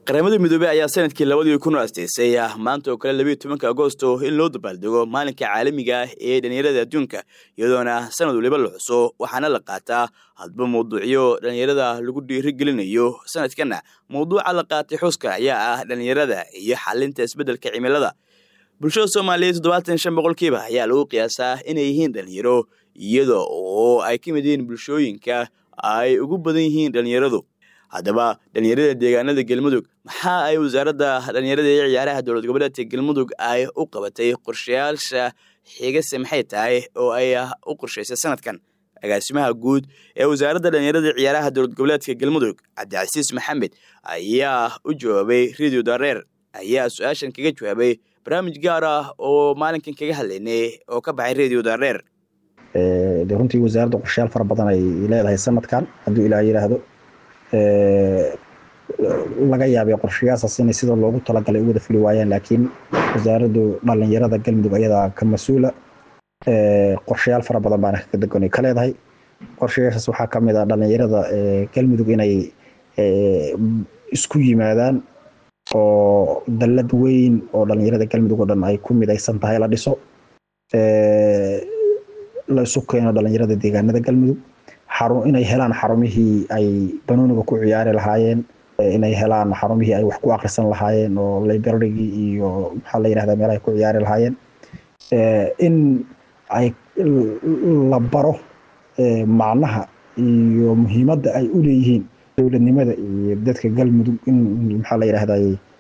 qaramada midoobay ayaa sanadkii 2010 asteysay maanta oo kale 12 Agoosto in loo dabaaldego maalinka caalamiga ah ee dhalinyarada adduunka iyadoona sanad waliba la xuso waxaana la qaataa hadba mowduucyo dhalinyarada lagu dhiirigelinayo sanadkana mowduuca la qaatay xuska ayaa ah dhalinyarada iyo xalinta isbedelka cimilada bulshada Soomaaliyeed 75% ayaa lagu qiyaasaa inay yihiin dhalinyaro iyadoo oo ay ka mid yihiin bulshooyinka ay ugu badan yihiin dhalinyaradu haddaba dhalinyarada deegaanada Galmudug maxaa ay wasaaradda dhalinyarada iyo ciyaaraha dowlad goboleedka Galmudug ay u qabatay qorshayaasha xiga maxay tahay oo ay u qorshaysay sanadkan agaasimaha guud ee wasaaradda dhalinyarada iyo ciyaaraha dowlad goboleedka Galmudug Cabdicasiis Maxamed ayaa u jawaabay Radio Dareer ayaa su'aashan kaga jawaabay barnaamij gaar ah oo maalinkan kaga hadlaynay oo ka baxay Radio Dareer runtii wasaaradda qorshayaal fara badan ay leedahay sanadkan haddii ilaa yiraahdo laga yaabay qorshayaashaas inay sida loogu talagalay u wada fuli waayeen laakiin wasaaraddu dhalinyarada Galmudug ayada ka mas'uula qorshayaal fara badan baan ka deganay ka leedahay qorshayaashaas waxaa ka mid ah dhalinyarada Galmudug inay isku yimaadaan oo dalad weyn oo dhalinyarada Galmudug oo dhan ay ku midaysan tahay la dhiso la isu keeno dhalinyarada deegaanada Galmudug inay helaan xarumihii ay banooniga ku ciyaari lahaayeen inay helaan xarumihii ay wax ku akhrisan lahaayeen oo library iyo waxa la yiraahdaa meel ay ku ciyaari lahaayeen in ay la baro macnaha iyo muhiimadda ay u leeyihiin dowladnimada iyo dadka Galmudug in waxa la yiraahdaa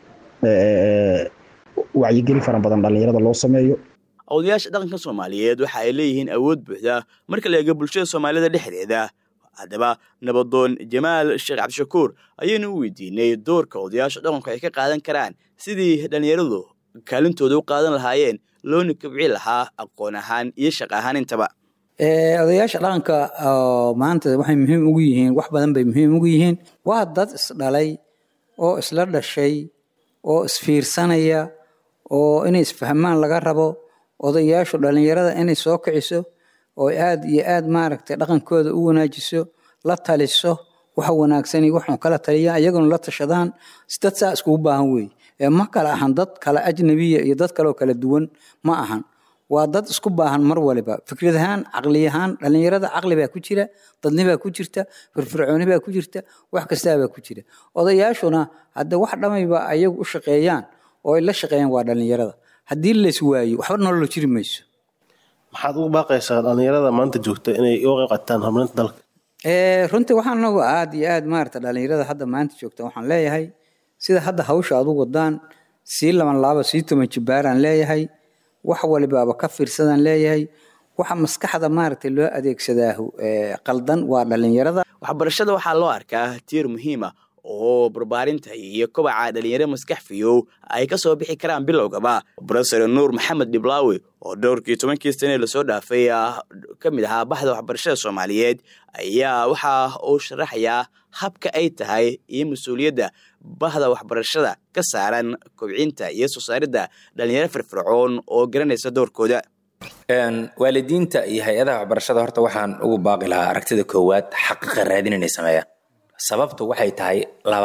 wacyigelin fara badan dhalinyarada loo sameeyo odayaasha dhaqanka Soomaaliyeed waxa ay leeyihiin awood buuxda marka la eego bulshada Soomaalida dhexdeeda hadaba nabadoon Jamaal Sheekh Cabdishakuur ayaynu u weydiinay doorka odayaasha dhaqanka ay ka qaadan karaan sidii dhalinyaradu kaalintooda u qaadan lahaayeen loona kobcin lahaa aqoon ahaan iyo shaqo ahaan intaba odayaasha dhaqanka maanta waxay muhiim ugu yihiin wax badan bay muhiim ugu yihiin waa dad isdhalay oo isla dhashay oo isfiirsanaya oo inay isfahmaan laga rabo odayaashu dhalinyarada inay soo kiciso oo aad iyo aad maaragtay dhaqankooda u wanaajiso la taliso waxa wanaagsan iyo waxa kala taliya ayaguna la tashadaan dad saa isku baahan weey ma kala ahan dad kala ajnabiya iyo dad kale oo kala duwan ma ahan waa dad isku baahan mar waliba fikradahan aqliyahan dhalinyarada aqli baa ku jira dadnimo baa ku jirta firfircooni baa ku jirta wax kasta baa ku jira odayaashuna hadda wax dhamayba ayagu u shaqeeyaan oo ay la shaqeeyaan waa dhalinyarada haddii la iswaayo waxba nolol jiri mayso maxaad ugu baaqaysaa dhalinyarada maanta joogta inay uga qaybqaataan horumarinta dalka runtii waxaan nagu aad iyo aad maarta dhalinyarada hadda maanta joogta waxaan leeyahay sida hadda hawsha aad u wadaan si laban si 10 jibaaraan leeyahay wax waliba ka fiirsadaan leeyahay waxa maskaxda maarta loo adeegsadaa qaldan waa dhalinyarada waxbarashada waxa loo arkaa tiir muhiim ah oo barbaarinta iyo kobaca dhalinyarada maskax fiyow ay ka soo bixi karaan bilowgaba Professor Nuur Maxamed Diblaawi oo doorkii 10 sano la soo dhaafay kamid ahaa baxda waxbarashada Soomaaliyeed ayaa waxa uu sharaxayaa habka ay tahay iyo mas'uuliyadda baxda waxbarashada ka saaran kobcinta iyo soo saaridda dhalinyarada firfircoon oo garanaysa doorkooda waalidiinta iyo hay'adaha waxbarashada horta waxaan ugu baaqi lahaa aragtida koowaad xaqiiqo raadin inay sameeyaan sababtu waxay tahay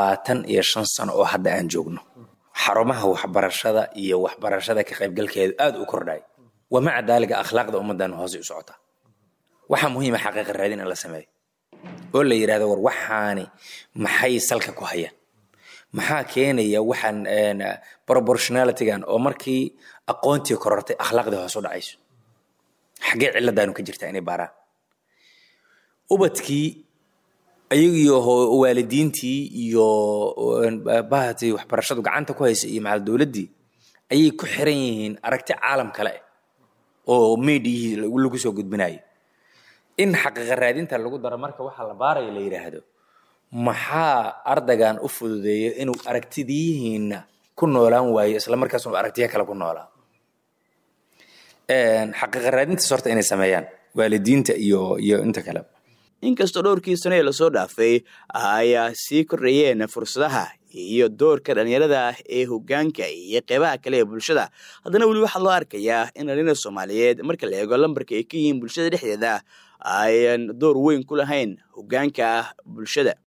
25 sano oo hadda aan joogno xarumaha waxbarashada iyo waxbarashada ka qaybgalkeedu aad u kordhay wama cadaalada akhlaaqda ummadan hoos u socota waxa muhiim ah xaqiiqo raadin in la sameeyo oo la yiraahdo war waxaani maxay salka ku hayaan maxaa keenaya waxaan proportionality-gan oo markii aqoontii korortay akhlaaqda hoos u dhacayso xagee ciladaanu ka jirtaa inay baaraan ubadkii ayagiyo waalidiintii iyo baahati waxbarashadu gacanta ku haysa iyo macal dawladii ayay ku xiran yihiin aragti caalam kale oo media lagu soo gudbinayo in xaqiiqo raadinta lagu daro marka waxa la baaray la yiraahdo maxaa ardagan u fududeeyo inuu aragtidihiina ku noolaan waayo isla markaas uu aragtiyo kale ku noolaa xaqiiqo raadinta sorta inay sameeyaan waalidiinta iyo inta kale inkastoo dhowrkii sano ee la soo dhaafay ayaa sii kordhayeen fursadaha iyo doorka dhalinyarada ee hoggaanka iyo qeybaha kale ee bulshada haddana weli waxaa loo arkayaa in dhalinyarada Soomaaliyeed marka la eego lambarka ay ka yihiin bulshada dhexdeeda ay door weyn ku lahayn hoggaanka bulshada